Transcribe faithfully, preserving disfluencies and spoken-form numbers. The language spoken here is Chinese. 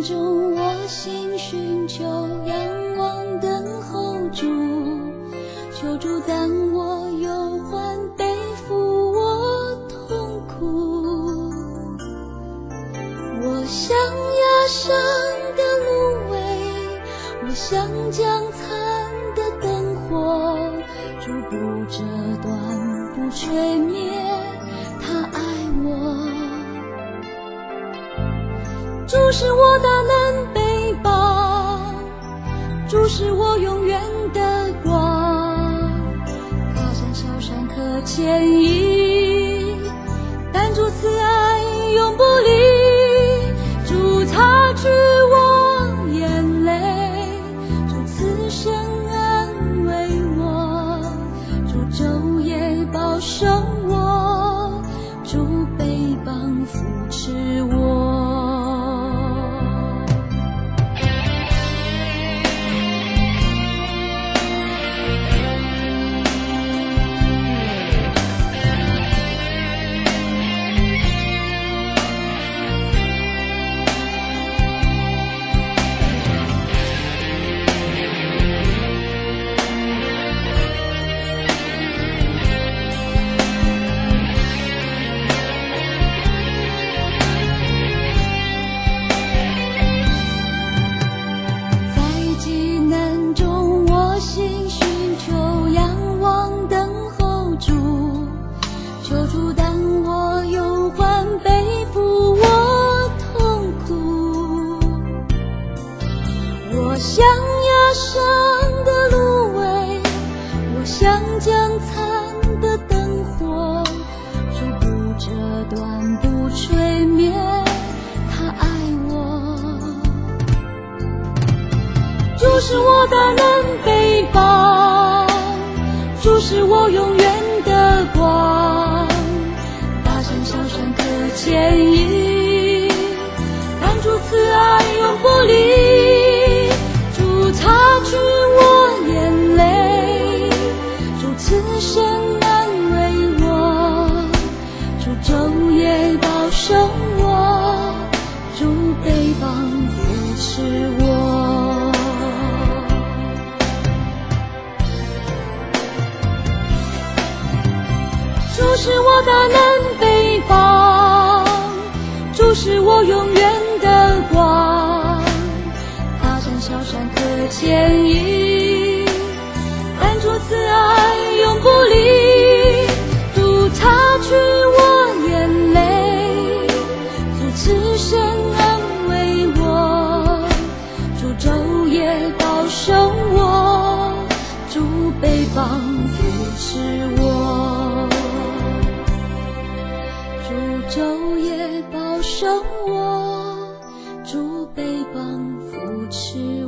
难中，我心寻求，仰望等候主，求主当我忧患，背负我痛苦。我像压伤的芦苇，我像将残的灯火，主不折断，不吹灭，他爱我。主是我大能背包，主是我永远的光，大山小山可迁移，但主慈爱永不离。主擦去我眼泪，主慈声安慰我，主昼夜保守我，主背膀扶持我。我像压伤的芦苇，我像将残的灯火，主不折断，不吹灭，他爱我。主是我大能背包，主是我永远的光，大山小山可迁移，但主慈爱永不离。擦去我眼泪，主慈声安慰我，主昼夜保守我，主背膀扶持我。主是我大能背包，主是我永远的光，小山可迁移，但主慈爱永不离。主擦去我眼泪，主慈声安慰我，主昼夜保守我，主背膀扶持我，主昼夜保守我，主背膀扶持